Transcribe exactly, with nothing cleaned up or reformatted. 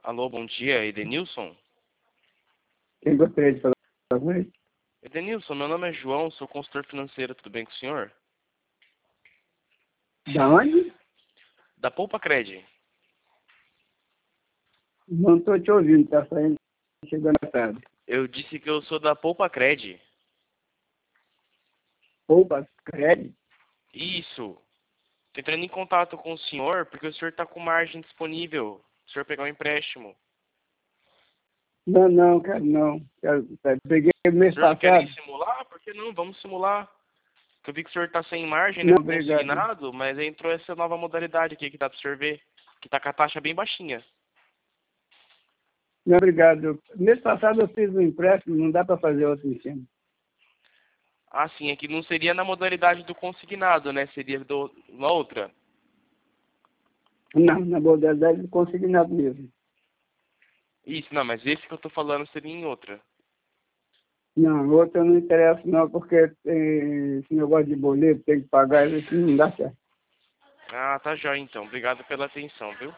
Alô, bom dia, Edenilson? Quem gostaria de falar com ele? Edenilson, meu nome é João, sou consultor financeiro, tudo bem com o senhor? Da onde? Da Poupa Cred. Não estou te ouvindo, tá saindo, chegando à tarde. Eu disse que eu sou da Poupa Cred. Poupa Cred? Isso. Tô entrando em contato com o senhor porque o senhor está com margem disponível. O senhor pegar um empréstimo. Não, não, quero não. Quero, tá, peguei O mês senhor não quer passado. ir simular? Por que não? Vamos simular. Eu vi que o senhor está sem margem, né? Não, obrigado. Consignado, mas entrou essa nova modalidade aqui que dá para o senhor ver. Que tá com a taxa bem baixinha. Não, obrigado. Mês passado eu fiz um empréstimo, não dá para fazer outro em cima. Ah, sim, aqui não seria na modalidade do consignado, né? Seria do, uma outra. Não, na modalidade de consignado mesmo. Isso, não, mas esse que eu tô falando seria em outra. Não, outra não interessa não, porque tem esse negócio de boleto, tem que pagar, isso não dá certo. Ah, tá jóia então. Obrigado pela atenção, viu?